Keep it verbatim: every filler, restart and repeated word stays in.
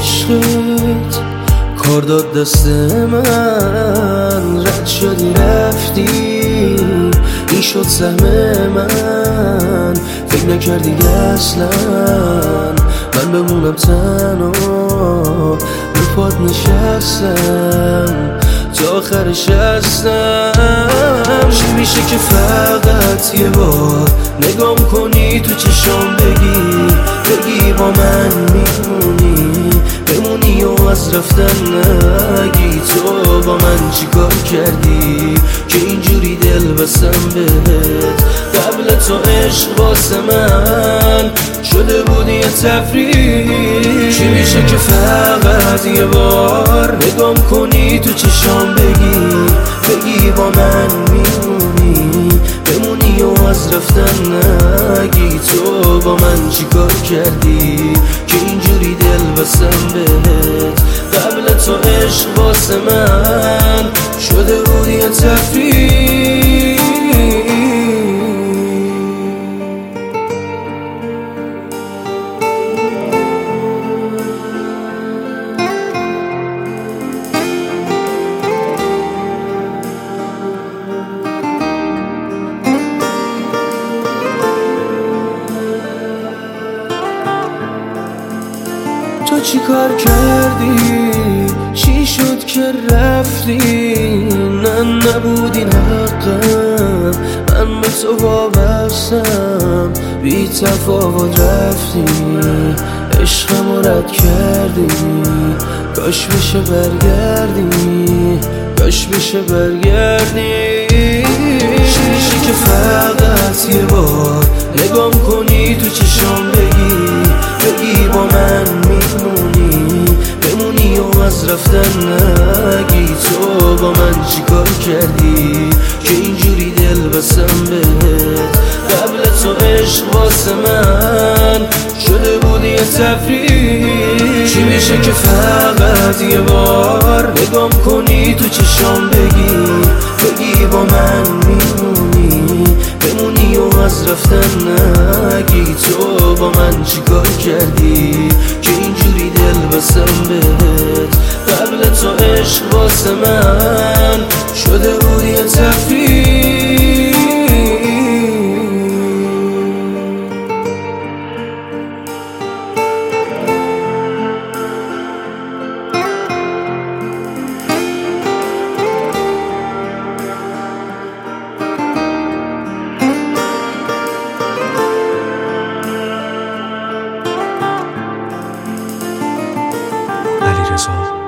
عشقت کار داد دست من، رد شدی رفتی این شد سهم من. فکر نکردی اصلا من بمونم تنها، رو پات نشستم تا آخرش هستم. چی میشه که فقط یه بار نگام کنی تو چشام بگی بگی با من میمونی بمونی و از رفتن نگی. تو با من چی کار کردی که اینجوری دل بستم بهت؟ قبل تو عشق واسه من شده بودی یه تفریح. چی میشه که فقط یه بار نگام کنی تو چشام بگی بگی با من میمونی بمونی و از رفتن نگی. تو با من چی کار کردی که اینجوری دل بستم بهت؟ قبل تو عشق واسه من شده بودی یه تفریح. تو چی کار کردی؟ چی شد که رفتی؟ نه نبود این حقم، من به تو وابستم، بی تفاوت رفتی عشقمو رد کردی. کاش بشه برگردی، کاش بشه برگردی. چی میشه که فقط یه بار نگام کنی تو چشام بگی بگی با من میمونی بمونی و از رفتن نگی. تو با من چی کار کردی که اینجوری دل بستم بهت؟ قبل تو عشق واسه من شده بودی یه تفریح. چی میشه که فقط یه بار نگام کنی تو چشام بگی بگی با من میمونی بمونی و از رفتن نگی. تو با من چی کار کردی که اینجوری دل بستم بهت؟ قبل تو عشق واسه من شده بودی یه تفریح. علیرضا